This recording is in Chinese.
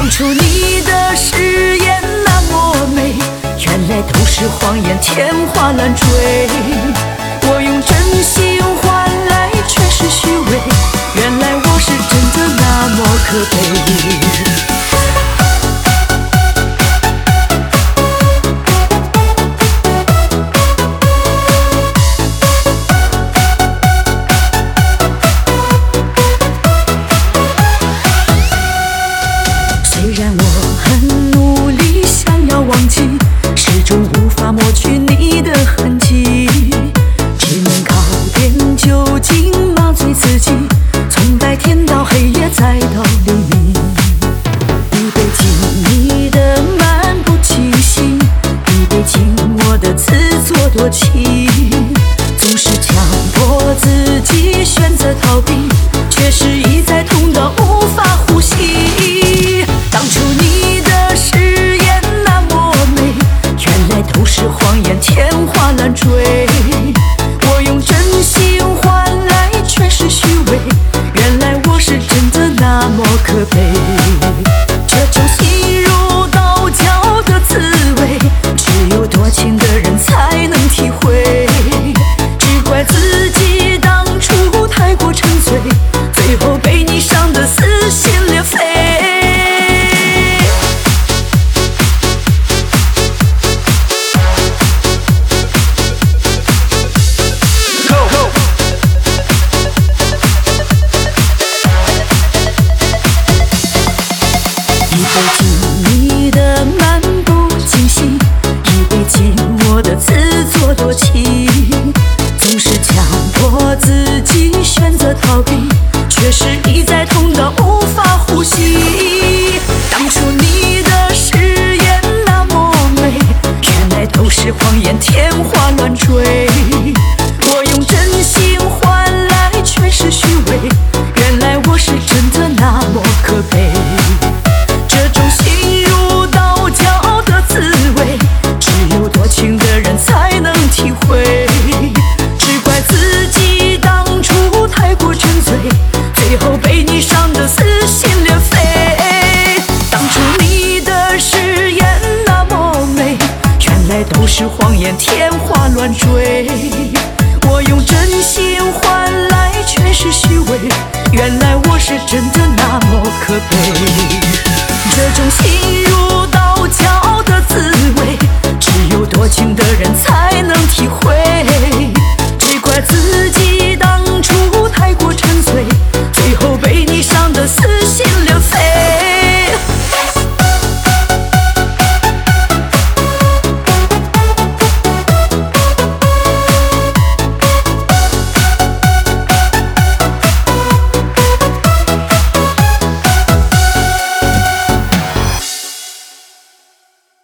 当初你的誓言那么美，原来都是谎言，天花乱坠。我用真心换来却是虚伪，原来我是真的那么可悲。虽然我很努力想要忘记，始终无法抹去你的痕迹，只能靠点酒精麻醉自己，从白天到黑夜再到黎明。一杯敬你的漫不经心，一杯敬我的自作多情，总是强迫自己选择逃避，却是一再痛到无法呼吸。当初你的誓言那么美，原来都是谎言，天花乱坠。我用真心换来却是虚伪，原来我是真的那么可悲。这种心如刀绞的滋味，只有多情的人才能体会。只怪自己当初太过沉醉，最后被你伤得撕心裂肺。一杯敬你的漫不经心，一杯敬我的自作多情，总是强迫自己选择逃避，却是一再痛到无法呼吸。当初你的誓言那么美，原来都是谎言，天花乱坠。我用真心换来却是虚伪，原来我是真的那么可悲。这种心如刀绞的滋味，只有多情的人才能体会。只怪自己当初太过沉醉，最后被你伤得撕心裂肺。当初你的誓言那么美，原来都是谎言，天花乱坠。我用真心换来却是虚伪，原来我是真的那么可悲。这种心